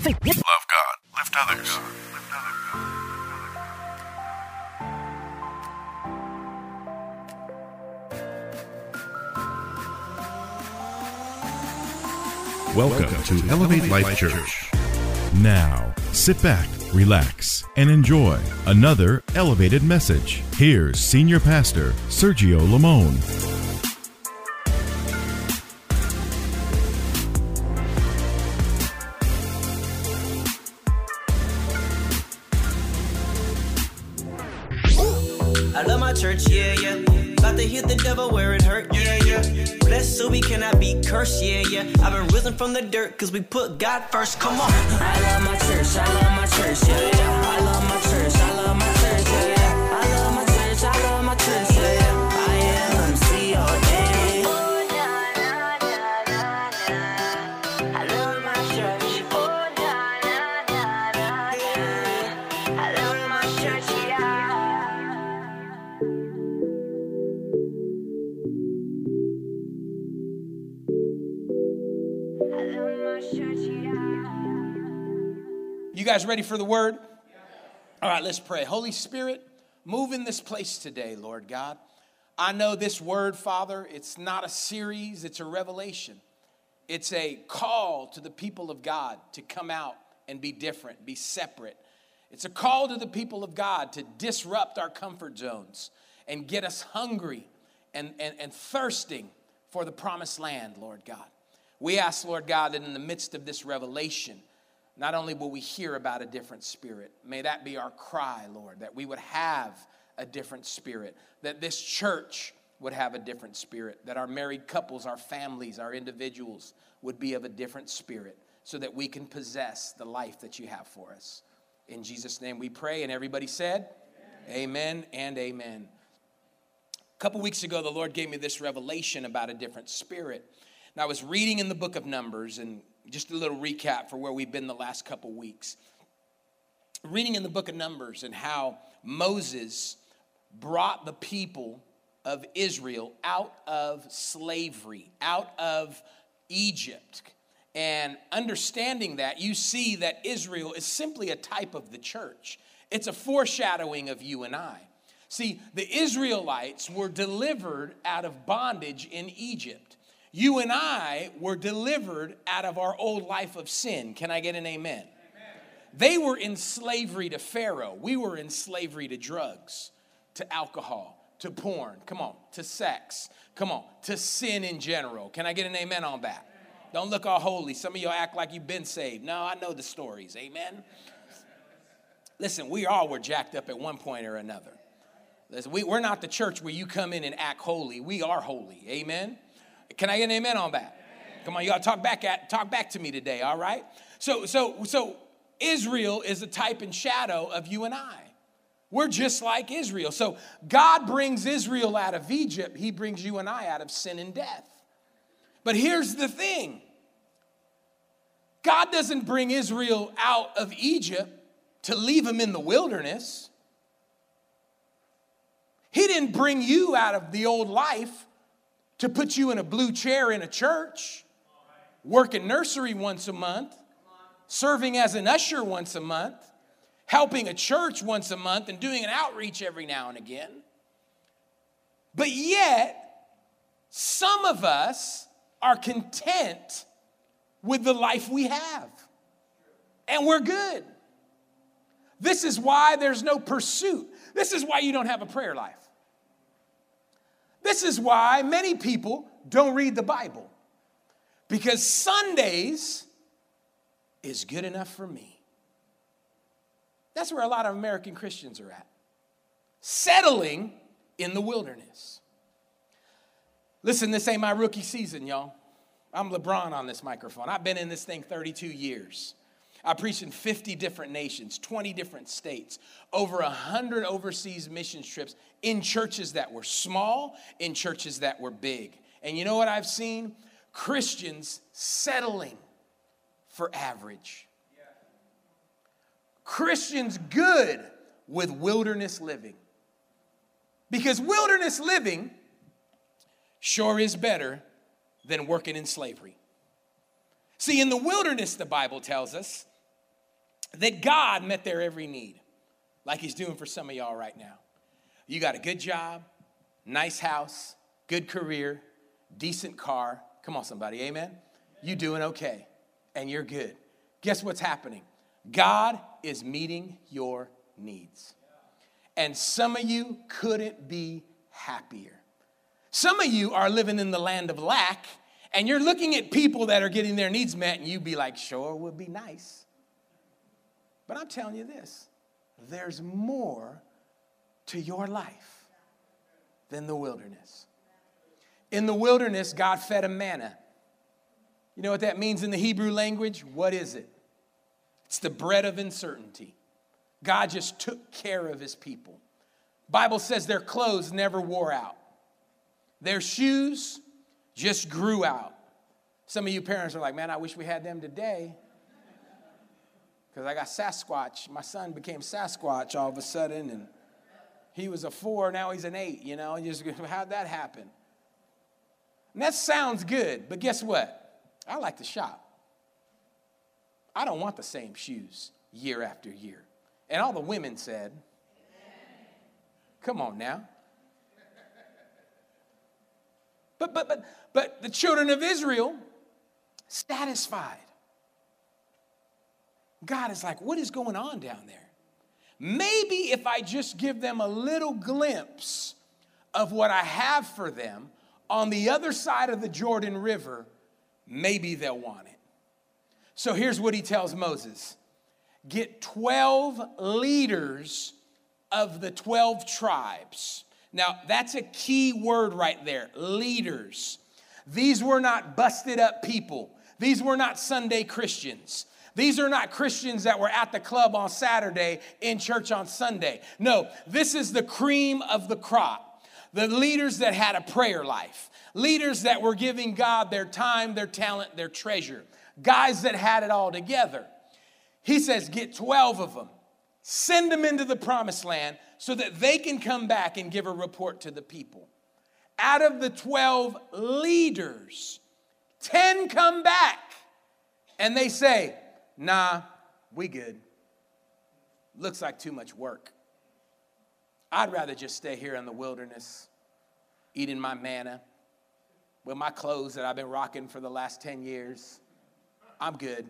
Love God. Lift others. Welcome to Elevate Life Church. Now, sit back, relax, and enjoy another elevated message. Here's Senior Pastor Sergio Lamone. I love my church, yeah, yeah. About to hit the devil where it hurt, yeah, yeah. Blessed so we cannot be cursed, yeah, yeah. I've been risen from the dirt, cause we put God first, come on. I love my church, I love my church, yeah, yeah. I love my church, I love my church, yeah, yeah. I love my church, I love my church, yeah, yeah. I am MC all day. Oh, na, na, na, na, na. I love my church. Oh, na, na, na, na, na. I love my church, yeah. You guys ready for the word? All right, let's pray. Holy Spirit, move in this place today, Lord God. I know this word, Father, it's not a series, it's a revelation. It's a call to the people of God to come out and be different, be separate. It's a call to the people of God to disrupt our comfort zones and get us hungry and thirsting for the promised land, Lord God. We ask, Lord God, that in the midst of this revelation, not only will we hear about a different spirit, may that be our cry, Lord, that we would have a different spirit, that this church would have a different spirit, that our married couples, our families, our individuals would be of a different spirit so that we can possess the life that you have for us. In Jesus' name we pray, and everybody said, amen and amen. A couple weeks ago, the Lord gave me this revelation about a different spirit. And I was reading in the book of Numbers, and just a little recap for where we've been the last couple weeks. Reading in the book of Numbers and how Moses brought the people of Israel out of slavery, out of Egypt. And understanding that, you see that Israel is simply a type of the church. It's a foreshadowing of you and I. See, the Israelites were delivered out of bondage in Egypt. You and I were delivered out of our old life of sin. Can I get an amen? Amen? They were in slavery to Pharaoh. We were in slavery to drugs, to alcohol, to porn. Come on, to sex. Come on, to sin in general. Can I get an amen on that? Don't look all holy. Some of y'all act like you've been saved. No, I know the stories. Amen? Listen, we all were jacked up at one point or another. Listen, we're not the church where you come in and act holy. We are holy. Amen? Can I get an amen on that? Come on, you got to talk back to me today, all right? So Israel is a type and shadow of you and I. We're just like Israel. So God brings Israel out of Egypt. He brings you and I out of sin and death. But here's the thing. God doesn't bring Israel out of Egypt to leave them in the wilderness. He didn't bring you out of the old life to put you in a blue chair in a church, working nursery once a month, serving as an usher once a month, helping a church once a month, and doing an outreach every now and again. But yet, some of us are content with the life we have. And we're good. This is why there's no pursuit. This is why you don't have a prayer life. This is why many people don't read the Bible. Because Sundays is good enough for me. That's where a lot of American Christians are at. Settling in the wilderness. Listen, this ain't my rookie season, y'all. I'm LeBron on this microphone. I've been in this thing 32 years. I preached in 50 different nations, 20 different states, over 100 overseas missions trips in churches that were small, in churches that were big. And you know what I've seen? Christians settling for average. Christians good with wilderness living. Because wilderness living sure is better than working in slavery. See, in the wilderness, the Bible tells us, that God met their every need, like he's doing for some of y'all right now. You got a good job, nice house, good career, decent car. Come on, somebody, amen? You doing okay, and you're good. Guess what's happening? God is meeting your needs. And some of you couldn't be happier. Some of you are living in the land of lack, and you're looking at people that are getting their needs met, and you be like, sure would be nice. But I'm telling you this, there's more to your life than the wilderness. In the wilderness, God fed a manna. You know what that means in the Hebrew language? What is it? It's the bread of uncertainty. God just took care of his people. Bible says their clothes never wore out. Their shoes just grew out. Some of you parents are like, man, I wish we had them today. Because I got Sasquatch. My son became Sasquatch all of a sudden, and he was a 4, now he's an 8, you know. How'd that happen? And that sounds good, but guess what? I like to shop. I don't want the same shoes year after year. And all the women said, come on now. But the children of Israel satisfied. God is like, what is going on down there? Maybe if I just give them a little glimpse of what I have for them on the other side of the Jordan River, maybe they'll want it. So here's what he tells Moses. Get 12 leaders of the 12 tribes. Now, that's a key word right there, leaders. These were not busted up people. These were not Sunday Christians. These are not Christians that were at the club on Saturday, in church on Sunday. No, this is the cream of the crop. The leaders that had a prayer life. Leaders that were giving God their time, their talent, their treasure. Guys that had it all together. He says, get 12 of them. Send them into the promised land so that they can come back and give a report to the people. Out of the 12 leaders, 10 come back. And they say, nah, we good. Looks like too much work. I'd rather just stay here in the wilderness, eating my manna, with my clothes that I've been rocking for the last 10 years. I'm good.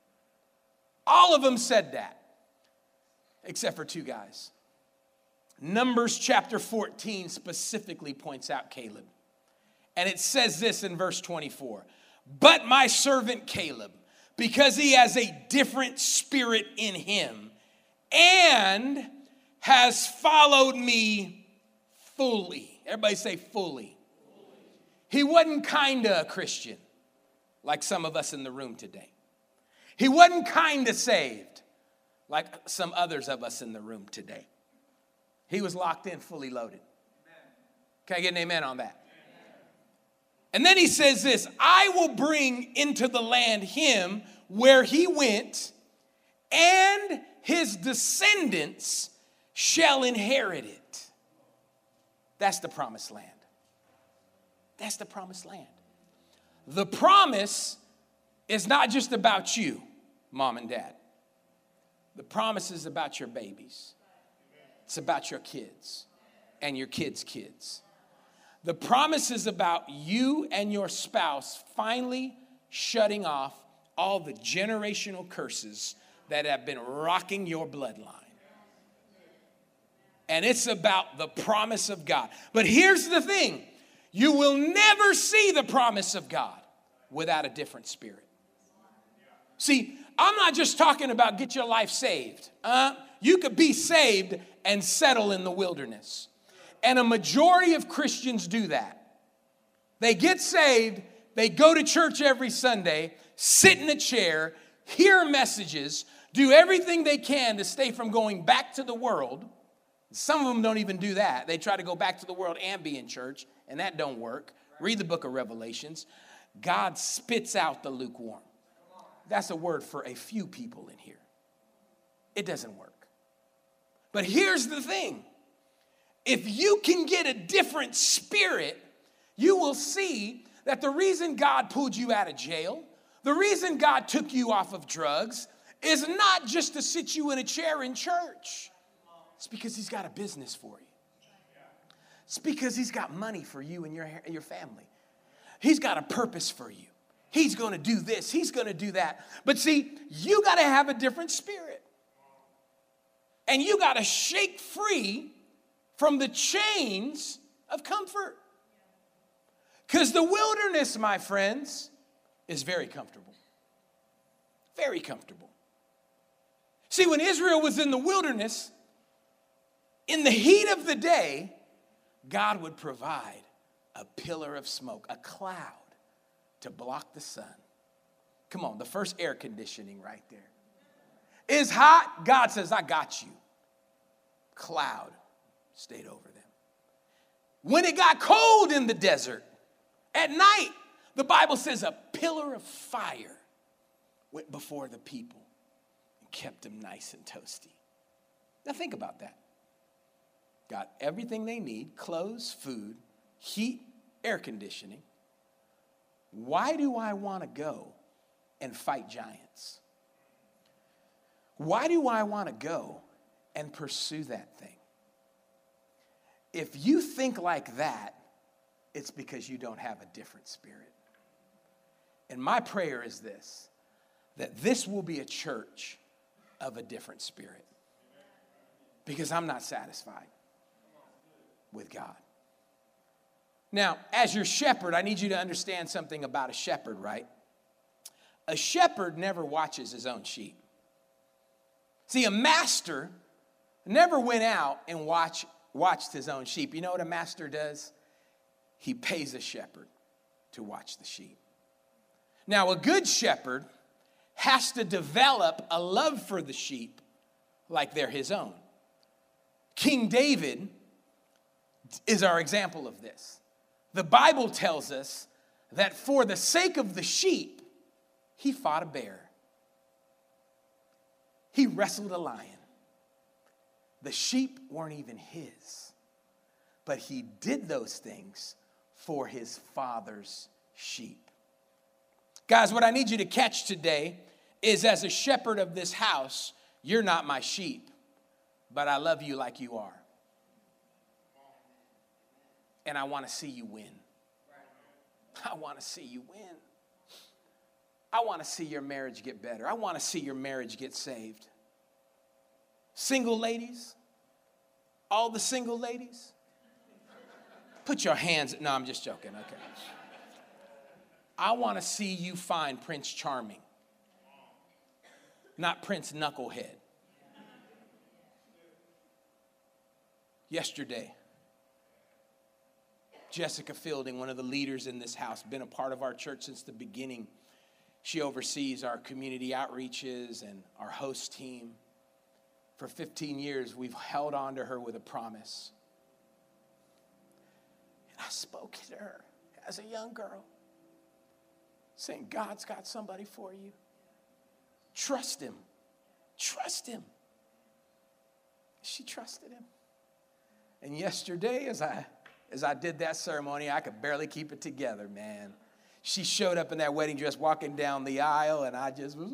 All of them said that, except for 2 guys. Numbers chapter 14 specifically points out Caleb. And it says this in verse 24. But my servant Caleb, because he has a different spirit in him and has followed me fully. Everybody say fully. He wasn't kind of a Christian like some of us in the room today. He wasn't kind of saved like some others of us in the room today. He was locked in, fully loaded. Can I get an amen on that? And then he says this, I will bring into the land him where he went, and his descendants shall inherit it. That's the promised land. That's the promised land. The promise is not just about you, mom and dad. The promise is about your babies. It's about your kids and your kids' kids. The promise is about you and your spouse finally shutting off all the generational curses that have been rocking your bloodline. And it's about the promise of God. But here's the thing. You will never see the promise of God without a different spirit. See, I'm not just talking about get your life saved. You could be saved and settle in the wilderness. And a majority of Christians do that. They get saved, they go to church every Sunday, sit in a chair, hear messages, do everything they can to stay from going back to the world. Some of them don't even do that. They try to go back to the world and be in church, and that don't work. Read the book of Revelations. God spits out the lukewarm. That's a word for a few people in here. It doesn't work. But here's the thing. If you can get a different spirit, you will see that the reason God pulled you out of jail, the reason God took you off of drugs, is not just to sit you in a chair in church. It's because he's got a business for you. It's because he's got money for you and your family. He's got a purpose for you. He's going to do this. He's going to do that. But see, you got to have a different spirit. And you got to shake free from the chains of comfort. Because the wilderness, my friends, is very comfortable. Very comfortable. See, when Israel was in the wilderness, in the heat of the day, God would provide a pillar of smoke, a cloud to block the sun. Come on, the first air conditioning right there. It's hot. God says, I got you. Cloud stayed over them. When it got cold in the desert, at night, the Bible says a pillar of fire went before the people and kept them nice and toasty. Now think about that. Got everything they need, clothes, food, heat, air conditioning. Why do I want to go and fight giants? Why do I want to go and pursue that thing? If you think like that, it's because you don't have a different spirit. And my prayer is this, that this will be a church of a different spirit. Because I'm not satisfied with God. Now, as your shepherd, I need you to understand something about a shepherd, right? A shepherd never watches his own sheep. See, a master never went out and watched his own sheep. You know what a master does? He pays a shepherd to watch the sheep. Now, a good shepherd has to develop a love for the sheep like they're his own. King David is our example of this. The Bible tells us that for the sake of the sheep, he fought a bear. He wrestled a lion. The sheep weren't even his, but he did those things for his father's sheep. Guys, what I need you to catch today is, as a shepherd of this house, you're not my sheep, but I love you like you are. And I want to see you win. I want to see you win. I want to see your marriage get better. I want to see your marriage get saved. Single ladies, all the single ladies, put your hands, no, I'm just joking, okay. I want to see you find Prince Charming, not Prince Knucklehead. Yesterday, Jessica Fielding, one of the leaders in this house, been a part of our church since the beginning. She oversees our community outreaches and our host team. For 15 years, we've held on to her with a promise. And I spoke to her as a young girl, saying, God's got somebody for you. Trust him. Trust him. She trusted him. And yesterday, as I did that ceremony, I could barely keep it together, man. She showed up in that wedding dress walking down the aisle, and I just was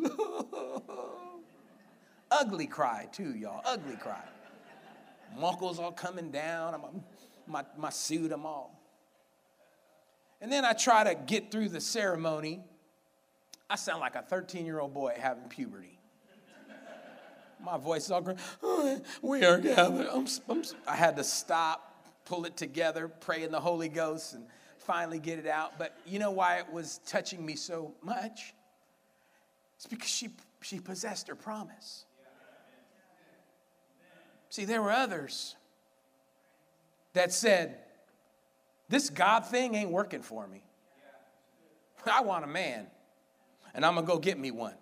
ugly cry too, y'all. Ugly cry. Muckles all coming down. My suit, I'm all. And then I try to get through the ceremony. I sound like a 13-year-old boy having puberty. My voice is all growing. Oh, we are gathered. I had to stop, pull it together, pray in the Holy Ghost, and finally get it out. But you know why it was touching me so much? It's because she possessed her promise. See, there were others that said, this God thing ain't working for me. I want a man, and I'm going to go get me one.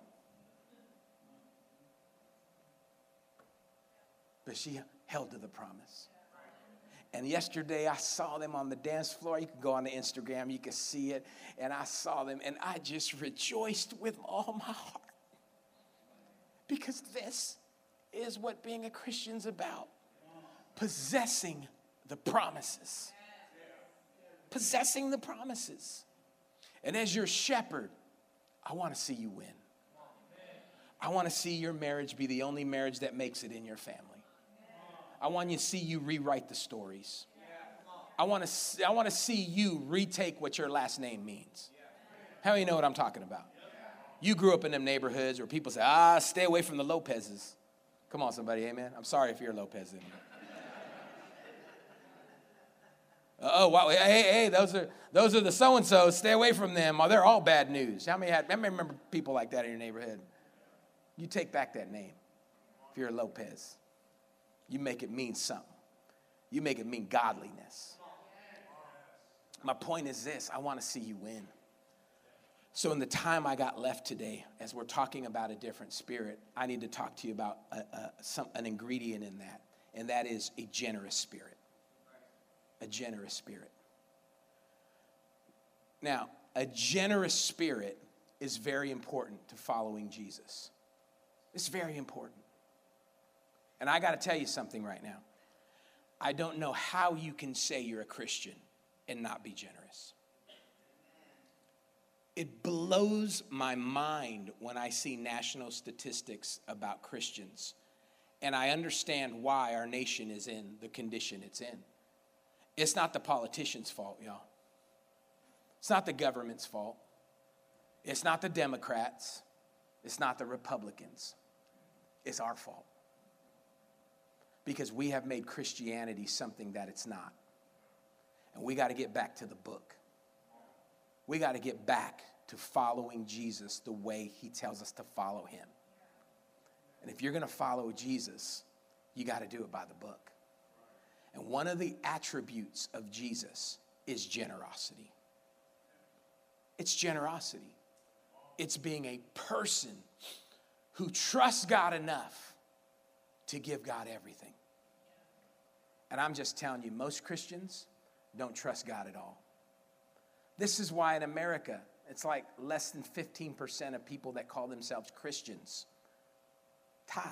But she held to the promise. And yesterday I saw them on the dance floor. You can go on the Instagram, you can see it. And I saw them, and I just rejoiced with all my heart. Because this is what being a Christian's about. Possessing the promises. Possessing the promises. And as your shepherd, I want to see you win. I want to see your marriage be the only marriage that makes it in your family. I want to see you rewrite the stories. I want to see you retake what your last name means. How do you know what I'm talking about? You grew up in them neighborhoods where people say, stay away from the Lopez's. Come on, somebody, amen. I'm sorry if you're a Lopez. Wow, hey, those are the so-and-sos. Stay away from them. Oh, they're all bad news. How many remember people like that in your neighborhood? You take back that name. If you're a Lopez, you make it mean something. You make it mean godliness. My point is this: I want to see you win. So in the time I got left today, as we're talking about a different spirit, I need to talk to you about an ingredient in that, and that is a generous spirit. A generous spirit. Now, a generous spirit is very important to following Jesus. It's very important. And I got to tell you something right now. I don't know how you can say you're a Christian and not be generous. It blows my mind when I see national statistics about Christians, and I understand why our nation is in the condition it's in. It's not the politicians' fault, y'all. It's not the government's fault. It's not the Democrats. It's not the Republicans. It's our fault. Because we have made Christianity something that it's not. And we got to get back to the book. We got to get back to following Jesus the way he tells us to follow him. And if you're going to follow Jesus, you got to do it by the book. And one of the attributes of Jesus is generosity. It's generosity. It's being a person who trusts God enough to give God everything. And I'm just telling you, most Christians don't trust God at all. This is why in America, it's like less than 15% of people that call themselves Christians tithe.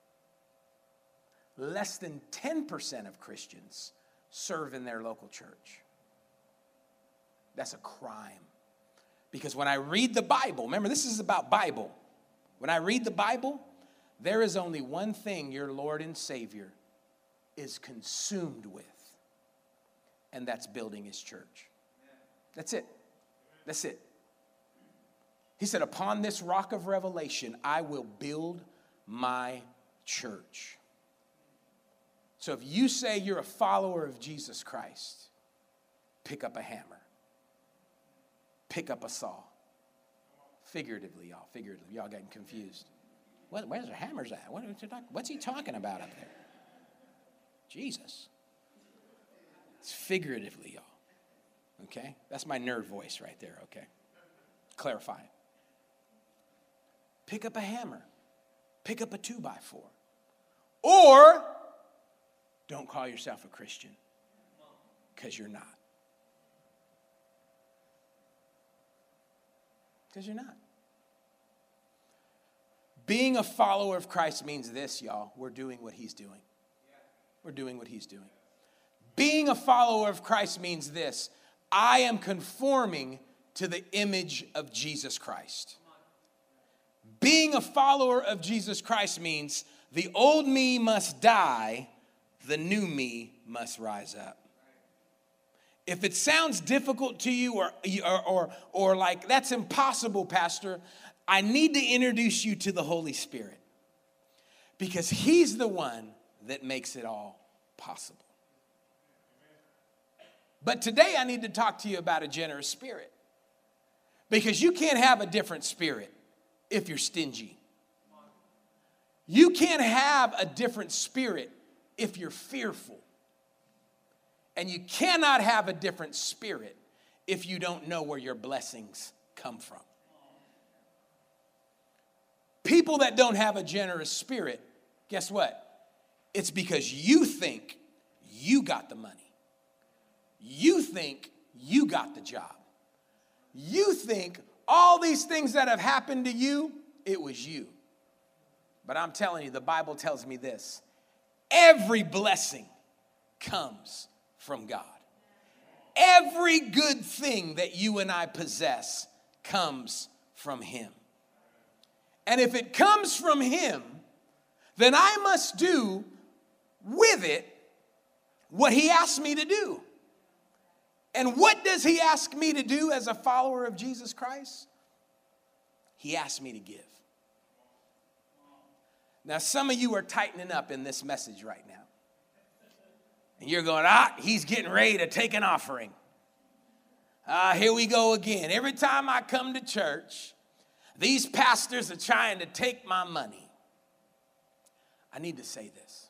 Less than 10% of Christians serve in their local church. That's a crime. Because when I read the Bible, remember this is about Bible. When I read the Bible, there is only one thing your Lord and Savior is consumed with, and that's building his church. That's it. That's it. He said, upon this rock of revelation, I will build my church. So if you say you're a follower of Jesus Christ, pick up a hammer. Pick up a saw. Figuratively, y'all. Figuratively. Y'all getting confused. Where's the hammers at? What's he talking about up there? Jesus. It's figuratively, y'all. Okay? That's my nerd voice right there, okay? Clarify it. Pick up a hammer. Pick up a 2x4. Or don't call yourself a Christian, because you're not. Because you're not. Being a follower of Christ means this, y'all. We're doing what he's doing. We're doing what he's doing. Being a follower of Christ means this. I am conforming to the image of Jesus Christ. Being a follower of Jesus Christ means the old me must die, the new me must rise up. If it sounds difficult to you or like that's impossible, Pastor, I need to introduce you to the Holy Spirit, because he's the one that makes it all possible. But today I need to talk to you about a generous spirit, because you can't have a different spirit if you're stingy. You can't have a different spirit if you're fearful. And you cannot have a different spirit if you don't know where your blessings come from. People that don't have a generous spirit, guess what? It's because you think you got the money. You think you got the job. You think all these things that have happened to you, it was you. But I'm telling you, the Bible tells me this. Every blessing comes from God. Every good thing that you and I possess comes from him. And if it comes from him, then I must do with it what he asked me to do. And what does he ask me to do as a follower of Jesus Christ? He asked me to give. Now, some of you are tightening up in this message right now. And you're going, he's getting ready to take an offering. Here we go again. Every time I come to church, these pastors are trying to take my money. I need to say this.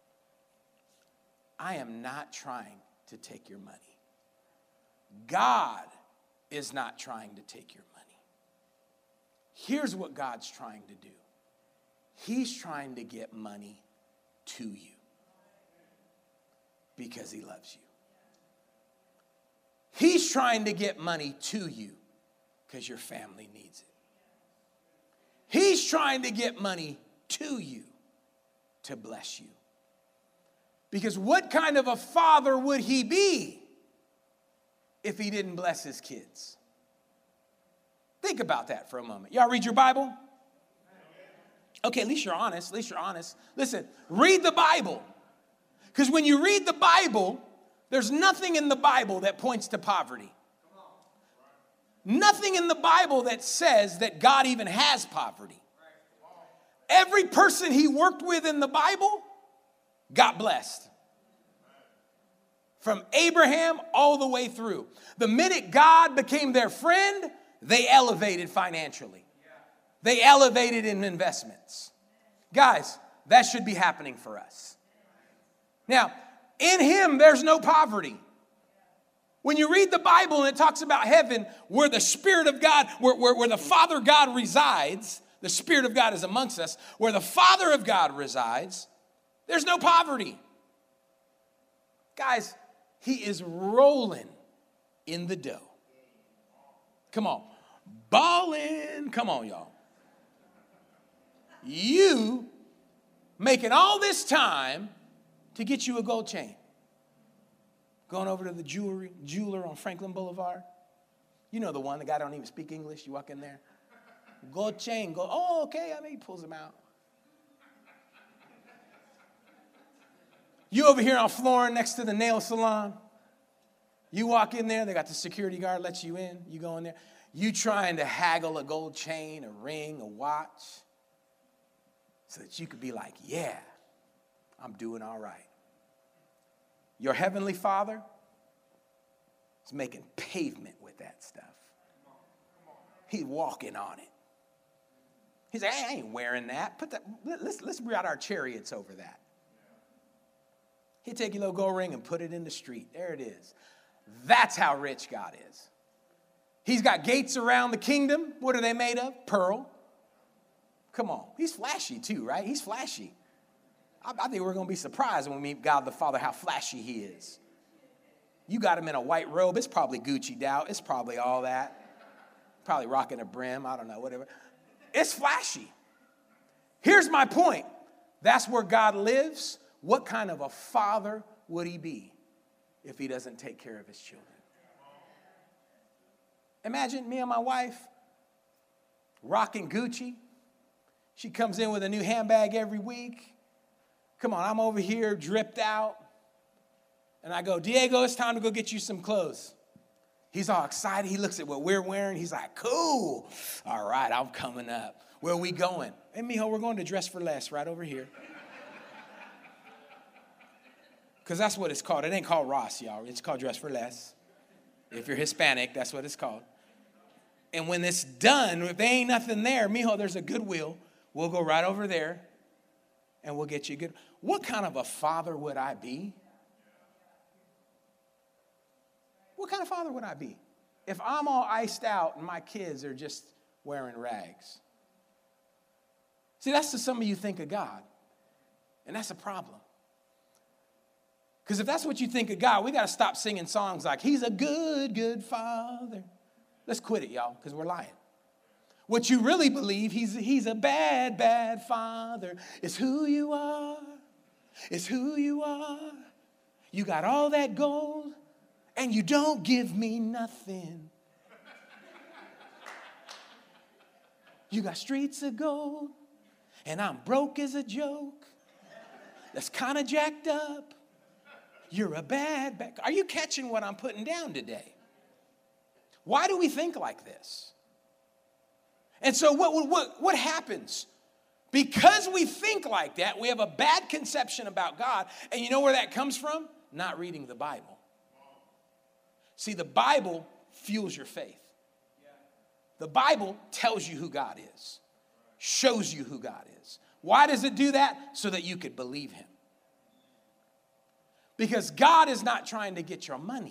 I am not trying to take your money. God is not trying to take your money. Here's what God's trying to do. He's trying to get money to you because he loves you. He's trying to get money to you because your family needs it. He's trying to get money to you to bless you. Because what kind of a father would he be if he didn't bless his kids? Think about that for a moment. Y'all read your Bible? Okay, at least you're honest. Listen, read the Bible. Because when you read the Bible, there's nothing in the Bible that points to poverty. Nothing in the Bible that says that God even has poverty. Every person he worked with in the Bible got blessed. From Abraham all the way through. The minute God became their friend, they elevated financially. They elevated in investments. Guys, that should be happening for us. Now, in him, there's no poverty. When you read the Bible and it talks about heaven, where the Spirit of God, where the Father God resides, the Spirit of God is amongst us, where the Father of God resides, there's no poverty. Guys, he is rolling in the dough. Come on. Balling. Come on, y'all. You making all this time to get you a gold chain. Going over to the jeweler on Franklin Boulevard. You know the one, the guy don't even speak English. You walk in there. Gold chain. Go, oh, okay. I mean, he pulls them out. You over here on Florin next to the nail salon. You walk in there. They got the security guard lets you in. You go in there. You trying to haggle a gold chain, a ring, a watch. So that you could be like, yeah, I'm doing all right. Your heavenly Father is making pavement with that stuff. He's walking on it. He's like, hey, I ain't wearing that. Let's bring out our chariots over that. He'll take your little gold ring and put it in the street. There it is. That's how rich God is. He's got gates around the kingdom. What are they made of? Pearl. Come on. He's flashy too, right? He's flashy. I think we're going to be surprised when we meet God the Father how flashy he is. You got him in a white robe. It's probably Gucci'd out. It's probably all that. Probably rocking a brim. I don't know, whatever. It's flashy. Here's my point. That's where God lives. What kind of a father would he be if he doesn't take care of his children? Imagine me and my wife rocking Gucci. She comes in with a new handbag every week. Come on, I'm over here dripped out. And I go, Diego, it's time to go get you some clothes. He's all excited. He looks at what we're wearing. He's like, cool. All right, I'm coming up. Where are we going? Hey, mijo, we're going to Dress for Less right over here. Because that's what it's called. It ain't called Ross, y'all. It's called Dress for Less. If you're Hispanic, that's what it's called. And when it's done, if there ain't nothing there, mijo, there's a Goodwill. We'll go right over there and we'll get you good. What kind of a father would I be? What kind of father would I be if I'm all iced out and my kids are just wearing rags? See, that's what some of you think of God. And that's a problem. Because if that's what you think of God, we got to stop singing songs like, he's a good, good father. Let's quit it, y'all, because we're lying. What you really believe, he's a bad, bad father. It's who you are. It's who you are. You got all that gold, and you don't give me nothing. You got streets of gold, and I'm broke as a joke. That's kind of jacked up. You're a bad. Are you catching what I'm putting down today? Why do we think like this? And so what happens? Because we think like that, we have a bad conception about God. And you know where that comes from? Not reading the Bible. See, the Bible fuels your faith. The Bible tells you who God is, shows you who God is. Why does it do that? So that you could believe him. Because God is not trying to get your money.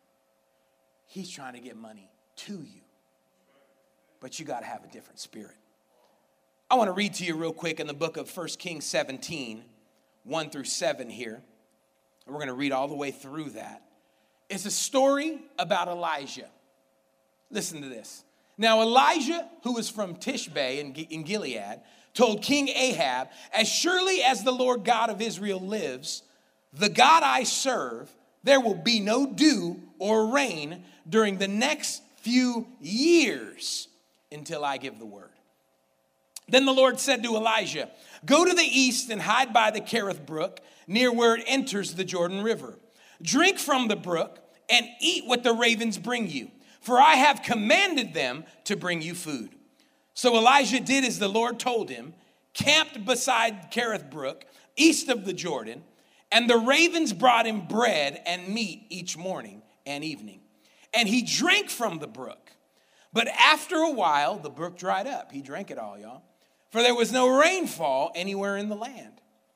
He's trying to get money to you. But you got to have a different spirit. I want to read to you real quick in the book of 1 Kings 17, 1 through 7 here. And we're going to read all the way through that. It's a story about Elijah. Listen to this. Now Elijah, who was from Tishbe in Gilead, told King Ahab, as surely as the Lord God of Israel lives, the God I serve, there will be no dew or rain during the next few years until I give the word. Then the Lord said to Elijah, go to the east and hide by the Kerith brook, near where it enters the Jordan River. Drink from the brook and eat what the ravens bring you, for I have commanded them to bring you food. So Elijah did as the Lord told him, camped beside Kerith brook, east of the Jordan, and the ravens brought him bread and meat each morning and evening. And he drank from the brook. But after a while, the brook dried up. He drank it all, y'all. For there was no rainfall anywhere in the land.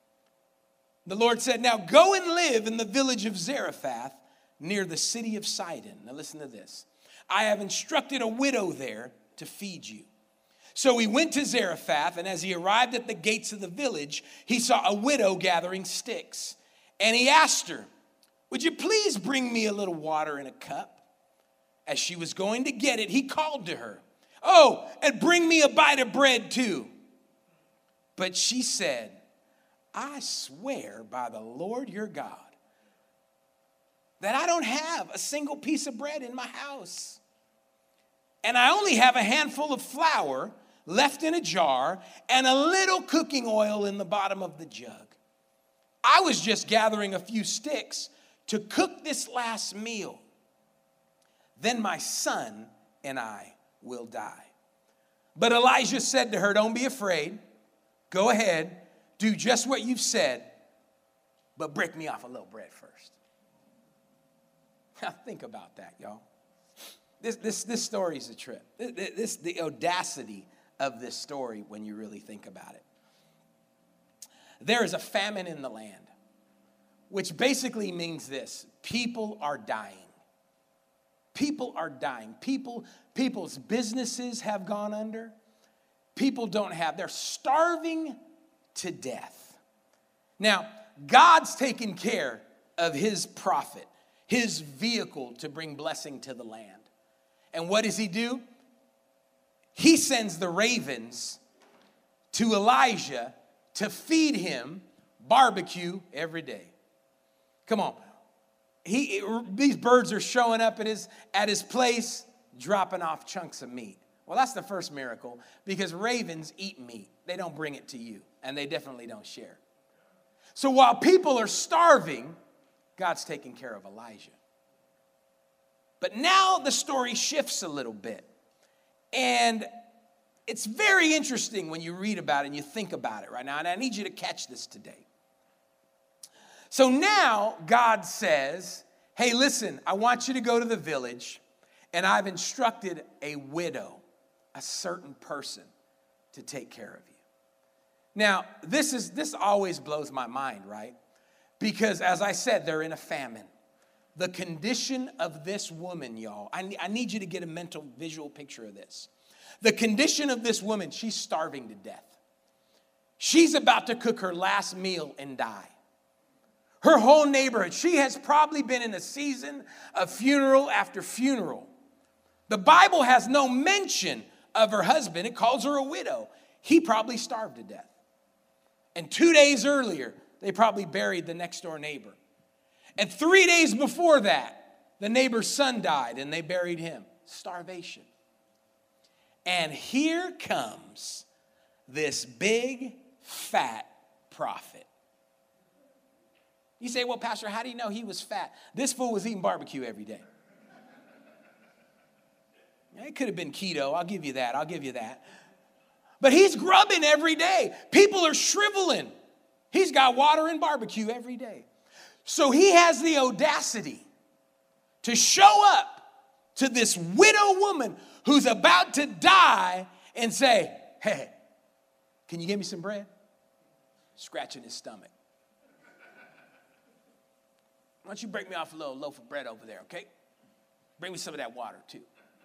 The Lord said, now go and live in the village of Zarephath near the city of Sidon. Now listen to this. I have instructed a widow there to feed you. So he went to Zarephath, and as he arrived at the gates of the village, he saw a widow gathering sticks. And he asked her, would you please bring me a little water in a cup? As she was going to get it, he called to her, oh, and bring me a bite of bread too. But she said, I swear by the Lord your God that I don't have a single piece of bread in my house. And I only have a handful of flour left in a jar and a little cooking oil in the bottom of the jug. I was just gathering a few sticks to cook this last meal. Then my son and I will die. But Elijah said to her, don't be afraid. Go ahead, do just what you've said, but break me off a little bread first. Now think about that, y'all. This story is a trip. The audacity of this story when you really think about it. There is a famine in the land, which basically means this: people are dying. People are dying. People's businesses have gone under. People they're starving to death. Now, God's taken care of his prophet, his vehicle to bring blessing to the land. And what does he do? He sends the ravens to Elijah to feed him barbecue every day. Come on. These birds are showing up at his place, dropping off chunks of meat. Well, that's the first miracle, because ravens eat meat. They don't bring it to you, and they definitely don't share. So while people are starving, God's taking care of Elijah. But now the story shifts a little bit. And it's very interesting when you read about it and you think about it right now. And I need you to catch this today. So now God says, hey, listen, I want you to go to the village, and I've instructed a widow, a certain person, to take care of you. Now, this always blows my mind, right? Because as I said, they're in a famine. The condition of this woman, y'all, I need you to get a mental visual picture of this. The condition of this woman, she's starving to death. She's about to cook her last meal and die. Her whole neighborhood, she has probably been in a season of funeral after funeral. The Bible has no mention of her husband. It calls her a widow. He probably starved to death. And 2 days earlier, they probably buried the next door neighbor. And 3 days before that, the neighbor's son died and they buried him. Starvation. And here comes this big, fat prophet. You say, well, Pastor, how do you know he was fat? This fool was eating barbecue every day. It could have been keto. I'll give you that. But he's grubbing every day. People are shriveling. He's got water and barbecue every day. So he has the audacity to show up to this widow woman who's about to die and say, hey, can you give me some bread? Scratching his stomach. Why don't you break me off a little loaf of bread over there, okay? Bring me some of that water, too.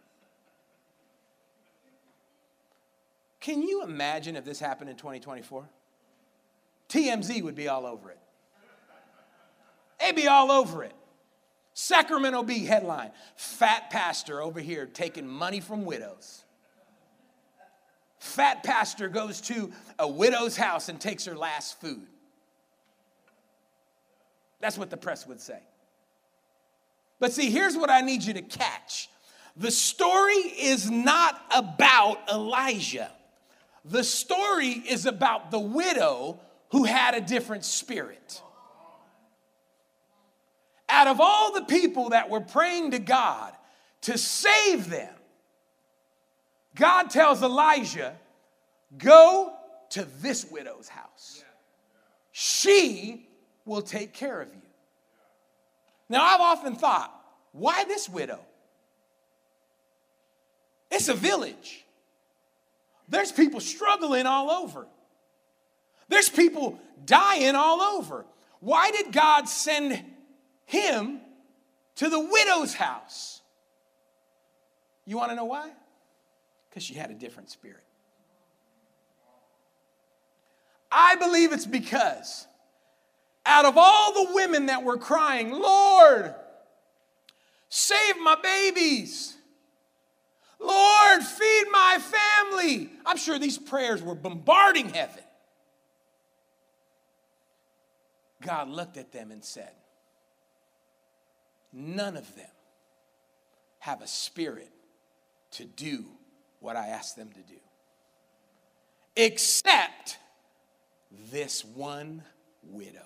Can you imagine if this happened in 2024? TMZ would be all over it. They'd be all over it. Sacramento Bee headline, fat pastor over here taking money from widows. Fat pastor goes to a widow's house and takes her last food. That's what the press would say. But see, here's what I need you to catch. The story is not about Elijah. The story is about the widow who had a different spirit. Out of all the people that were praying to God to save them, God tells Elijah, go to this widow's house. She will take care of you. Now, I've often thought, why this widow? It's a village. There's people struggling all over. There's people dying all over. Why did God send him to the widow's house? You want to know why? Because she had a different spirit. I believe it's because out of all the women that were crying, Lord, save my babies. Lord, feed my family. I'm sure these prayers were bombarding heaven. God looked at them and said, none of them have a spirit to do what I asked them to do, except this one widow.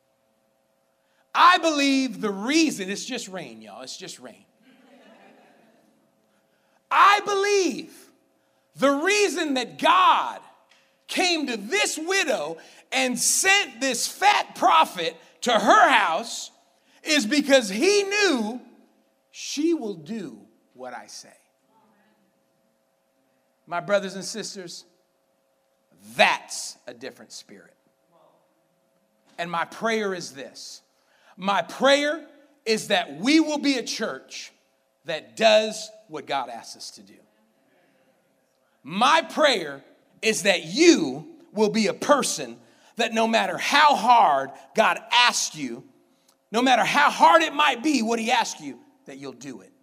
I believe the reason, it's just rain, y'all, it's just rain. I believe the reason that God came to this widow and sent this fat prophet to her house is because he knew she will do what I say. My brothers and sisters, that's a different spirit. And my prayer is this. My prayer is that we will be a church that does what God asks us to do. My prayer is that you will be a person that no matter how hard God asks you, no matter how hard it might be what he asks you, that you'll do it.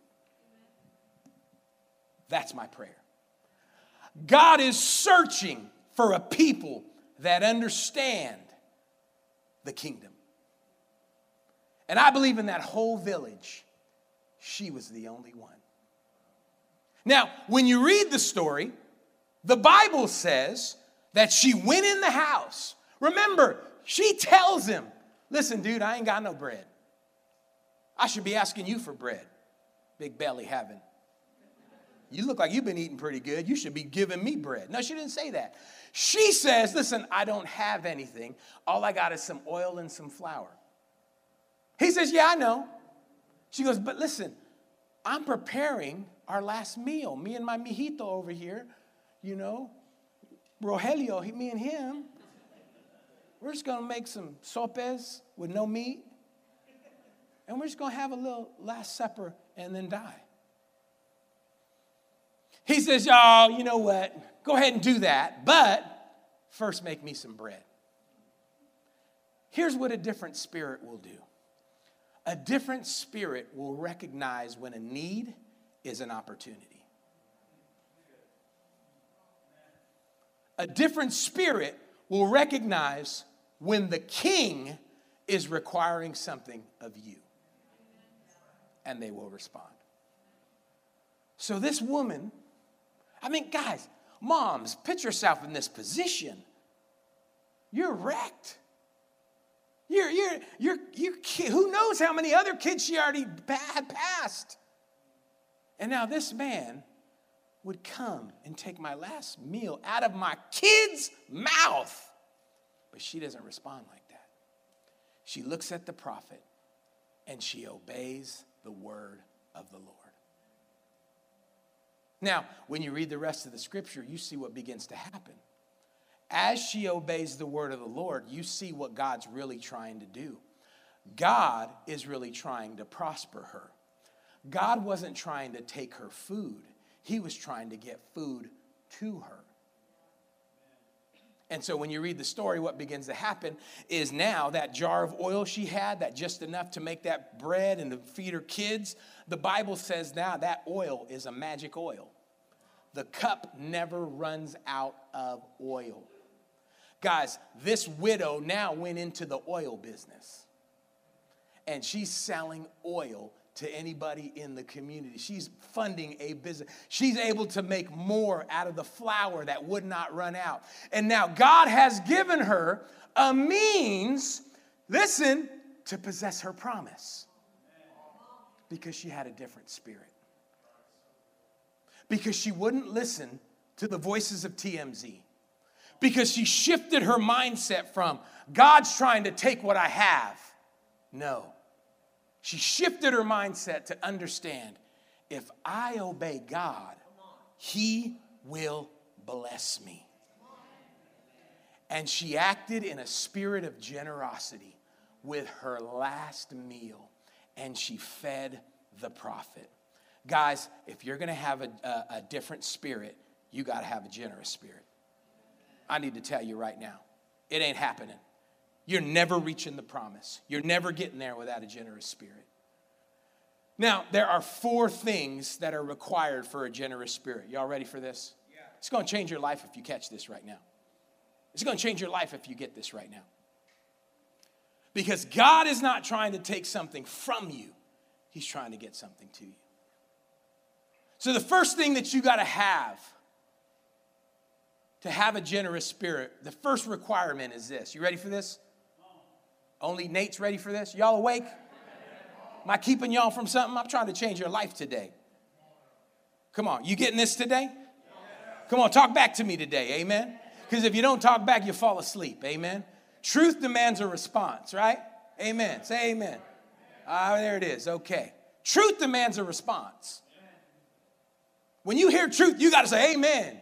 That's my prayer. God is searching for a people that understand the kingdom. And I believe in that whole village, she was the only one. Now, when you read the story, the Bible says that she went in the house. Remember, she tells him, listen, dude, I ain't got no bread. I should be asking you for bread. Big belly having. You look like you've been eating pretty good. You should be giving me bread. No, she didn't say that. She says, listen, I don't have anything. All I got is some oil and some flour. He says, yeah, I know. She goes, but listen, I'm preparing our last meal. Me and my mijito over here, you know, Rogelio, me and him, we're just going to make some sopes with no meat. And we're just going to have a little Last Supper and then die. He says, oh, you know what? Go ahead and do that. But first make me some bread. Here's what a different spirit will do. A different spirit will recognize when a need is an opportunity. A different spirit will recognize when the king is requiring something of you. And they will respond. So this woman, I mean, guys, moms, put yourself in this position. You're wrecked. You're who knows how many other kids she already had passed. And now this man would come and take my last meal out of my kid's mouth. But she doesn't respond like that. She looks at the prophet and she obeys the word of the Lord. Now, when you read the rest of the scripture, you see what begins to happen. As she obeys the word of the Lord, you see what God's really trying to do. God is really trying to prosper her. God wasn't trying to take her food. He was trying to get food to her. And so when you read the story, what begins to happen is now that jar of oil she had, that just enough to make that bread and to feed her kids, the Bible says now that oil is a magic oil. The cup never runs out of oil. Guys, this widow now went into the oil business. And she's selling oil to anybody in the community. She's funding a business. She's able to make more out of the flour that would not run out. And now God has given her a means, listen, to possess her promise. Because she had a different spirit. Because she wouldn't listen to the voices of TMZ. Because she shifted her mindset from, God's trying to take what I have. No. She shifted her mindset to understand, if I obey God, He will bless me. And she acted in a spirit of generosity with her last meal, and she fed the prophet. Guys, if you're going to have a different spirit, you got to have a generous spirit. I need to tell you right now, it ain't happening. You're never reaching the promise. You're never getting there without a generous spirit. Now, there are 4 things that are required for a generous spirit. Y'all ready for this? Yeah. It's going to change your life if you catch this right now. It's going to change your life if you get this right now. Because God is not trying to take something from you. He's trying to get something to you. So the first thing that you got to have a generous spirit, the first requirement is this. You ready for this? Only Nate's ready for this? Y'all awake? Am I keeping y'all from something? I'm trying to change your life today. Come on, you getting this today? Come on, talk back to me today, amen? Because if you don't talk back, you fall asleep, amen? Truth demands a response, right? Amen. Say amen. There it is, okay. Truth demands a response. When you hear truth, you got to say amen.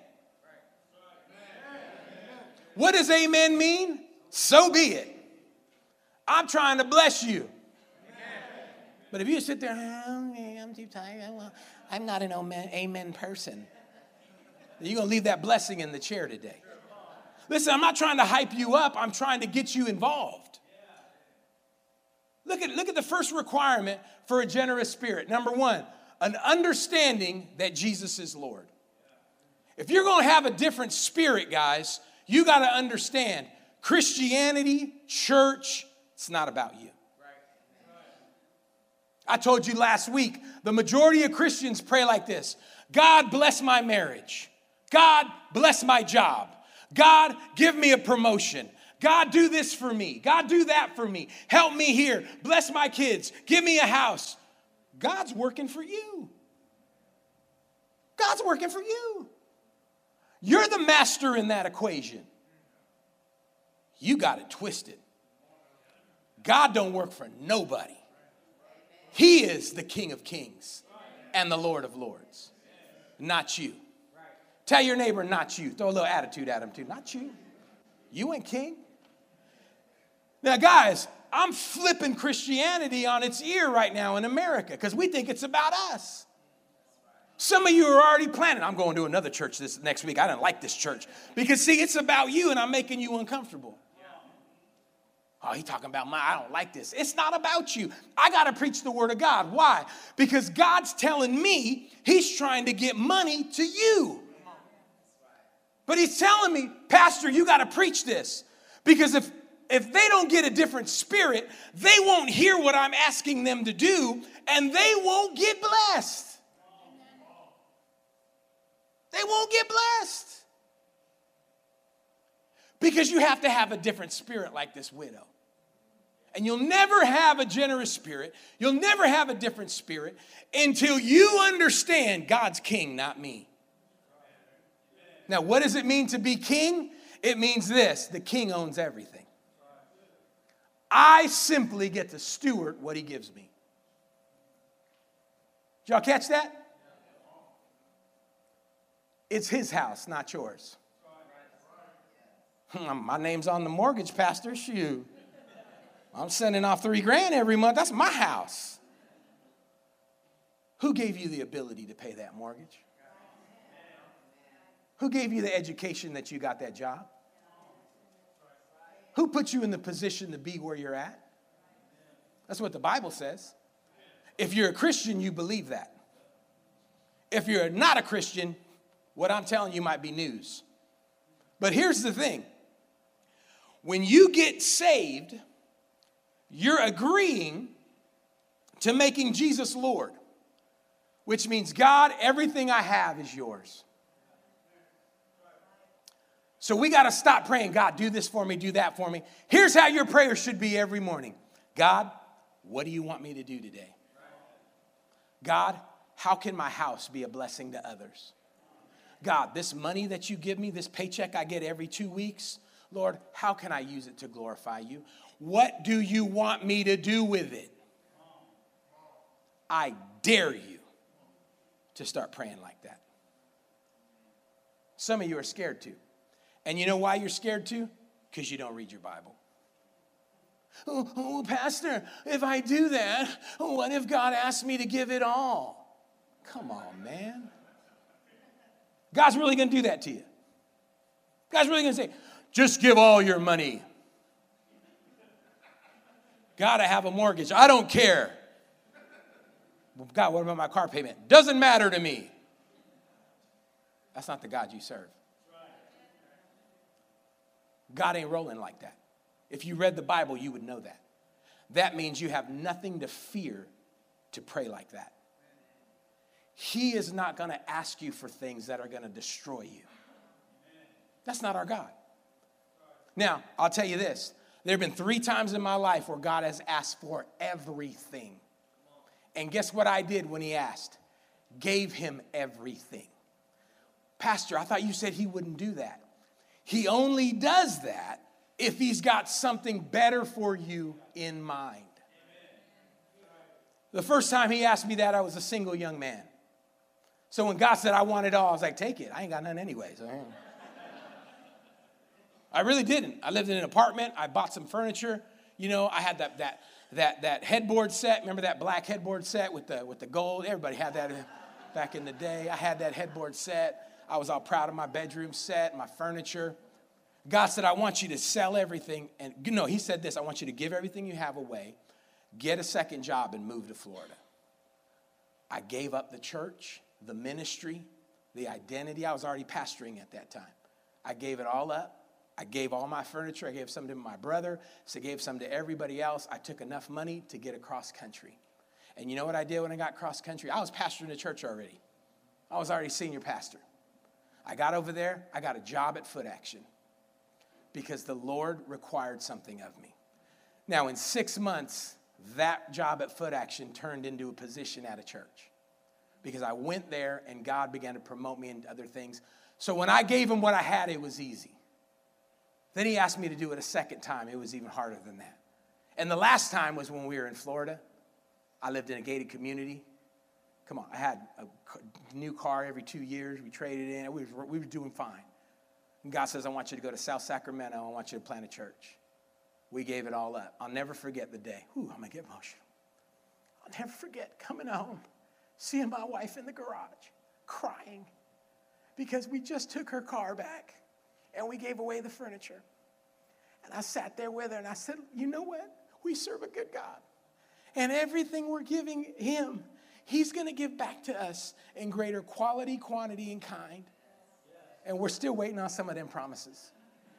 What does amen mean? So be it. I'm trying to bless you. But if you sit there, I'm too tired, I'm not an amen person, you're going to leave that blessing in the chair today. Listen, I'm not trying to hype you up. I'm trying to get you involved. Look at the first requirement for a generous spirit. Number 1, an understanding that Jesus is Lord. If you're going to have a different spirit, guys, you got to understand Christianity, church, it's not about you. I told you last week, the majority of Christians pray like this. God, bless my marriage. God, bless my job. God, give me a promotion. God, do this for me. God, do that for me. Help me here. Bless my kids. Give me a house. God's working for you. God's working for you. You're the master in that equation. You got it twisted. God don't work for nobody. He is the King of Kings and the Lord of Lords, not you. Tell your neighbor, not you. Throw a little attitude at him too. Not you. You ain't king. Now, guys, I'm flipping Christianity on its ear right now in America because we think it's about us. Some of you are already planning, I'm going to another church this next week. I don't like this church. Because, see, it's about you and I'm making you uncomfortable. Oh, he's talking about I don't like this. It's not about you. I got to preach the word of God. Why? Because God's telling me He's trying to get money to you. But He's telling me, Pastor, you got to preach this. Because if they don't get a different spirit, they won't hear what I'm asking them to do, and they won't get blessed. They won't get blessed. Because you have to have a different spirit like this widow. And you'll never have a generous spirit. You'll never have a different spirit until you understand God's king, not me. Now, what does it mean to be king? It means this: the king owns everything. I simply get to steward what he gives me. Did y'all catch that? It's his house, not yours. My name's on the mortgage, Pastor. Shoot. I'm sending off $3,000 every month. That's my house. Who gave you the ability to pay that mortgage? Who gave you the education that you got that job? Who put you in the position to be where you're at? That's what the Bible says. If you're a Christian, you believe that. If you're not a Christian, what I'm telling you might be news. But here's the thing. When you get saved, you're agreeing to making Jesus Lord, which means, God, everything I have is yours. So we got to stop praying, God, do this for me, do that for me. Here's how your prayer should be every morning. God, what do you want me to do today? God, how can my house be a blessing to others? God, this money that you give me, this paycheck I get every 2 weeks, Lord, how can I use it to glorify you? What do you want me to do with it? I dare you to start praying like that. Some of you are scared to. And you know why you're scared to? Because you don't read your Bible. Oh, Pastor, if I do that, what if God asks me to give it all? Come on, man. God's really going to do that to you. God's really going to say, just give all your money. God, I have a mortgage. I don't care. God, what about my car payment? Doesn't matter to me. That's not the God you serve. God ain't rolling like that. If you read the Bible, you would know that. That means you have nothing to fear to pray like that. He is not going to ask you for things that are going to destroy you. That's not our God. Now, I'll tell you this. There have been 3 times in my life where God has asked for everything. And guess what I did when he asked? Gave him everything. Pastor, I thought you said he wouldn't do that. He only does that if he's got something better for you in mind. The first time he asked me that, I was a single young man. So when God said I want it all, I was like, take it. I ain't got none anyways. I really didn't. I lived in an apartment. I bought some furniture. You know, I had that headboard set. Remember that black headboard set with the gold? Everybody had that back in the day. I had that headboard set. I was all proud of my bedroom set, my furniture. God said, I want you to sell everything. And no, he said this, I want you to give everything you have away, get a second job, and move to Florida. I gave up the church, the ministry, the identity. I was already pastoring at that time. I gave it all up. I gave all my furniture. I gave some to my brother. So I gave some to everybody else. I took enough money to get across country. And you know what I did when I got cross country? I was pastoring the church already. I was already senior pastor. I got over there. I got a job at Foot Action because the Lord required something of me. Now, in 6 months, that job at Foot Action turned into a position at a church because I went there and God began to promote me into other things. So when I gave him what I had, it was easy. Then he asked me to do it a second time. It was even harder than that. And the last time was when we were in Florida. I lived in a gated community. Come on, I had a new car every 2 years. We traded in. We were doing fine. And God says, I want you to go to South Sacramento. I want you to plant a church. We gave it all up. I'll never forget the day. I'm going to get emotional. I'll never forget coming home, seeing my wife in the garage, crying because we just took her car back and we gave away the furniture. And I sat there with her and I said, you know what? We serve a good God. And everything we're giving him, he's going to give back to us in greater quality, quantity, and kind. And we're still waiting on some of them promises.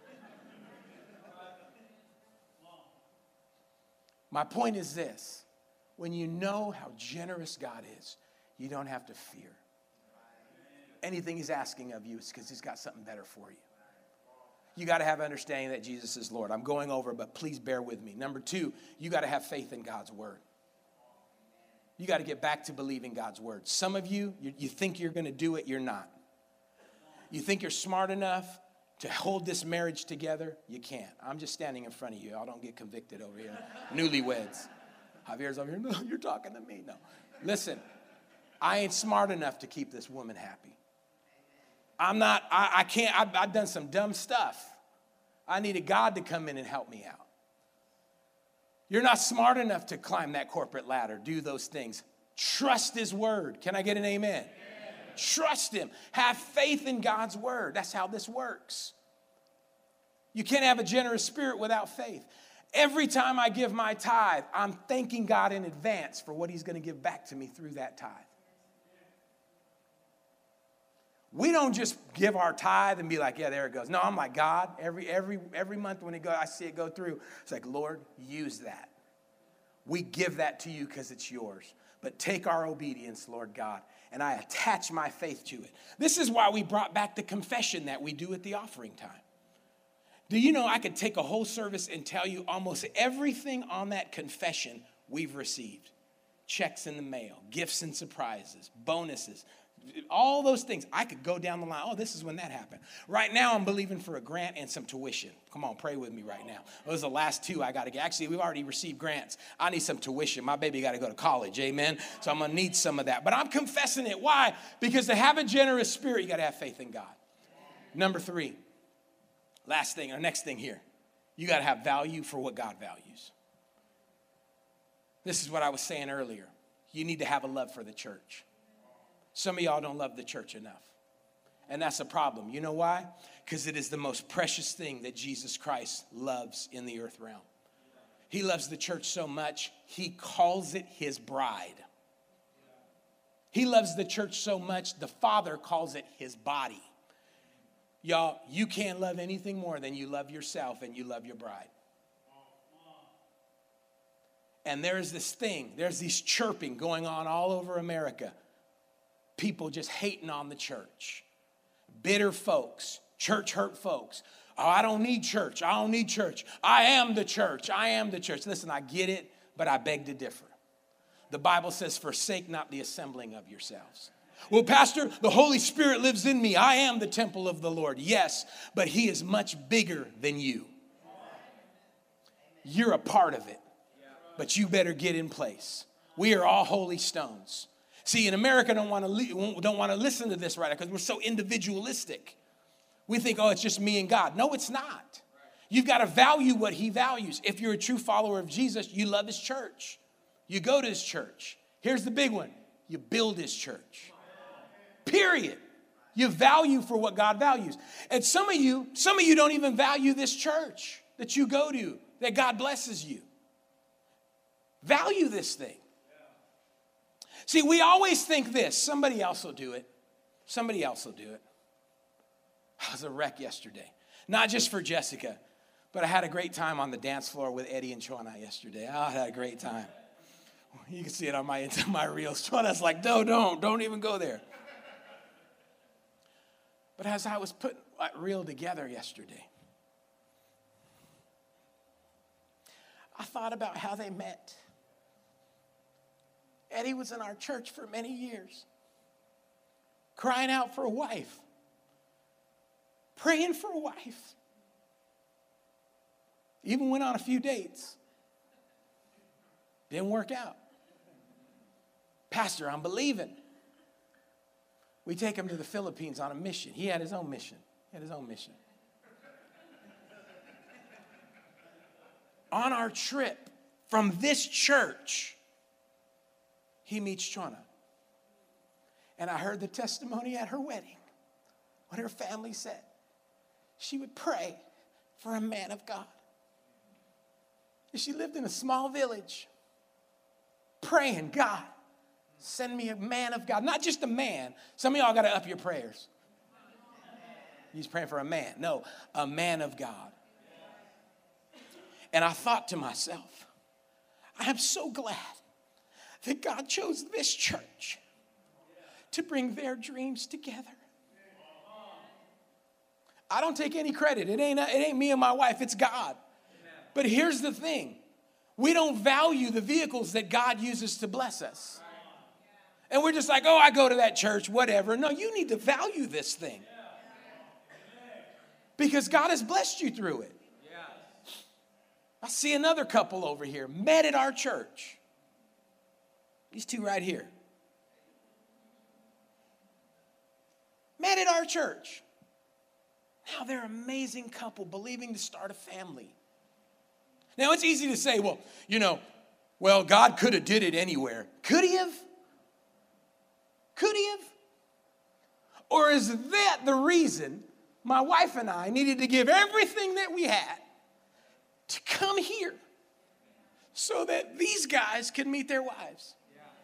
My point is this. When you know how generous God is, you don't have to fear. anything he's asking of you is because he's got something better for you. You got to have understanding that Jesus is Lord. I'm going over, but please bear with me. Number 2, you got to have faith in God's word. You got to get back to believing God's word. Some of you think you're going to do it, you're not. You think you're smart enough to hold this marriage together, you can't. I'm just standing in front of you. I don't get convicted over here. Newlyweds. Javier's over here. No, you're talking to me. No. Listen, I ain't smart enough to keep this woman happy. I'm not, I can't, I've done some dumb stuff. I needed God to come in and help me out. You're not smart enough to climb that corporate ladder, do those things. Trust his word. Can I get an amen? Amen. Trust him. Have faith in God's word. That's how this works. You can't have a generous spirit without faith. Every time I give my tithe, I'm thanking God in advance for what he's going to give back to me through that tithe. We don't just give our tithe and be like, yeah, there it goes. No, I'm like, God, every month when I see it go through, it's like, Lord, use that. We give that to you because it's yours. But take our obedience, Lord God, and I attach my faith to it. This is why we brought back the confession that we do at the offering time. Do you know I could take a whole service and tell you almost everything on that confession we've received? Checks in the mail, gifts and surprises, bonuses, all those things. I could go down the line. Oh, this is when that happened. Right now, I'm believing for a grant and some tuition. Come on, pray with me right now. Those are the last 2 I got to get. Actually, we've already received grants. I need some tuition. My baby got to go to college, amen? So I'm going to need some of that. But I'm confessing it. Why? Because to have a generous spirit, you got to have faith in God. Number 3, last thing, or next thing here. You got to have value for what God values. This is what I was saying earlier. You need to have a love for the church. Some of y'all don't love the church enough. And that's a problem. You know why? Because it is the most precious thing that Jesus Christ loves in the earth realm. He loves the church so much, he calls it his bride. He loves the church so much, the Father calls it his body. Y'all, you can't love anything more than you love yourself and you love your bride. And there's this thing, there's this chirping going on all over America. People just hating on the church. Bitter folks, church hurt folks. Oh, I don't need church. I don't need church. I am the church. I am the church. Listen, I get it, but I beg to differ. The Bible says, forsake not the assembling of yourselves. Well, Pastor, the Holy Spirit lives in me. I am the temple of the Lord. Yes, but he is much bigger than you. You're a part of it, but you better get in place. We are all holy stones. See, in America, don't want to listen to this right now because we're so individualistic. We think, oh, it's just me and God. No, it's not. You've got to value what he values. If you're a true follower of Jesus, you love his church. You go to his church. Here's the big one. You build his church. Period. You value for what God values. And some of you don't even value this church that you go to, that God blesses you. Value this thing. See, we always think this. Somebody else will do it. Somebody else will do it. I was a wreck yesterday. Not just for Jessica, but I had a great time on the dance floor with Eddie and Chona yesterday. I had a great time. You can see it on my reels. Chona's like, no, don't even go there. But as I was putting that reel together yesterday, I thought about how they met. Eddie was in our church for many years, crying out for a wife, praying for a wife. Even went on a few dates. Didn't work out. Pastor, I'm believing. We take him to the Philippines on a mission. He had his own mission. On our trip from this church, he meets Chona. And I heard the testimony at her wedding. What her family said. She would pray for a man of God. And she lived in a small village. Praying, God, send me a man of God. Not just a man. Some of y'all got to up your prayers. He's praying for a man. No, a man of God. And I thought to myself, I am so glad that God chose this church to bring their dreams together. I don't take any credit. It ain't me and my wife. It's God. But here's the thing. We don't value the vehicles that God uses to bless us. And we're just like, oh, I go to that church, whatever. No, you need to value this thing. Because God has blessed you through it. I see another couple over here, met at our church. These two right here. Met at our church. Now they're an amazing couple believing to start a family. Now it's easy to say, well, God could have did it anywhere. Could he have? Could he have? Or is that the reason my wife and I needed to give everything that we had to come here so that these guys could meet their wives?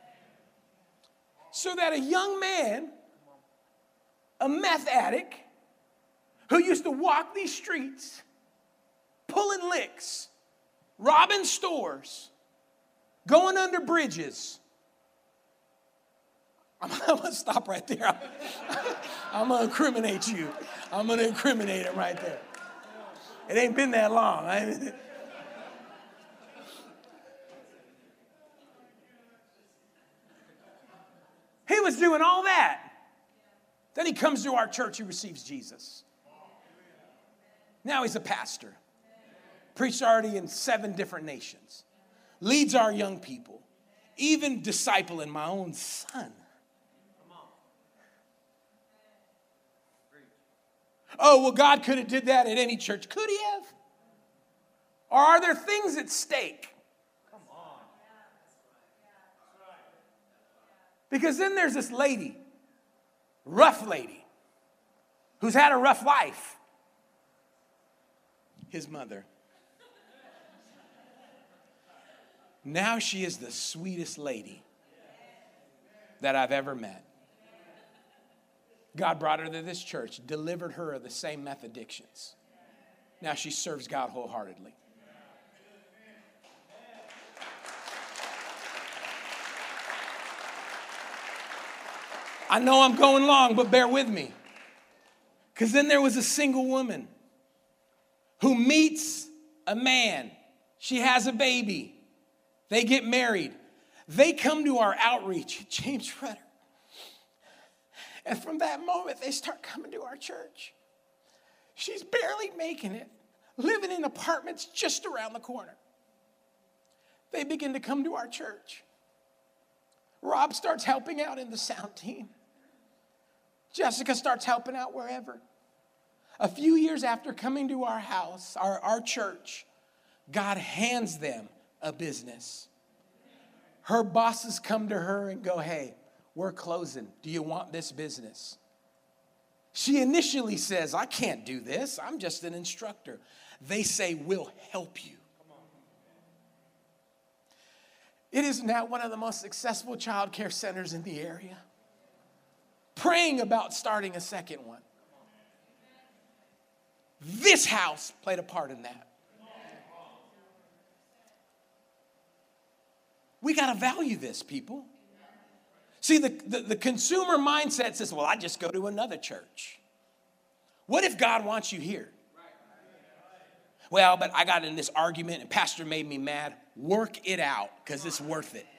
So that a young man, a meth addict, who used to walk these streets, pulling licks, robbing stores, going under bridges. I'm going to stop right there. I'm going to incriminate you. I'm going to incriminate him right there. It ain't been that long. He was doing all that. Then he comes to our church, he receives Jesus. Now he's a pastor. Preached already in 7 different nations. Leads our young people. Even discipling my own son. Oh, well, God could have did that at any church. Could he have? Or are there things at stake? Come on. Because then there's this lady, rough lady, who's had a rough life. His mother. Now she is the sweetest lady that I've ever met. God brought her to this church, delivered her of the same meth addictions. Now she serves God wholeheartedly. I know I'm going long, but bear with me. Because then there was a single woman who meets a man. She has a baby. They get married. They come to our outreach at James Rudder. And from that moment, they start coming to our church. She's barely making it, living in apartments just around the corner. They begin to come to our church. Rob starts helping out in the sound team. Jessica starts helping out wherever. A few years after coming to our house, our church, God hands them a business. Her bosses come to her and go, hey, we're closing. Do you want this business? She initially says, I can't do this. I'm just an instructor. They say, we'll help you. It is now one of the most successful child care centers in the area. Praying about starting a second one. This house played a part in that. We got to value this, people. See, the consumer mindset says, well, I just go to another church. What if God wants you here? Well, but I got in this argument and pastor made me mad. Work it out because it's worth it.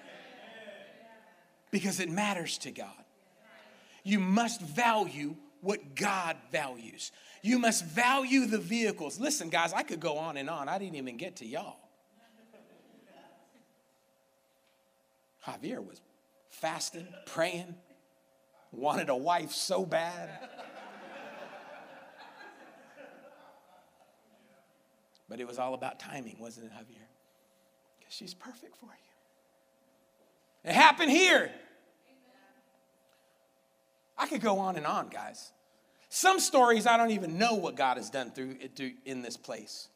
Because it matters to God. You must value what God values. You must value the vehicles. Listen, guys, I could go on and on. I didn't even get to y'all. Javier was fasting, praying, wanted a wife so bad. But it was all about timing, wasn't it, Javier? Because she's perfect for you. It happened here. I could go on and on, guys. Some stories I don't even know what God has done through in this place.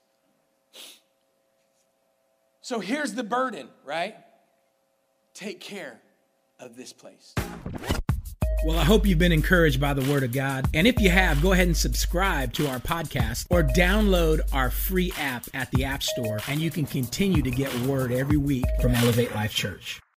So here's the burden, right? Take care of this place. Well, I hope you've been encouraged by the Word of God. And if you have, go ahead and subscribe to our podcast or download our free app at the App Store, and you can continue to get Word every week from Elevate Life Church.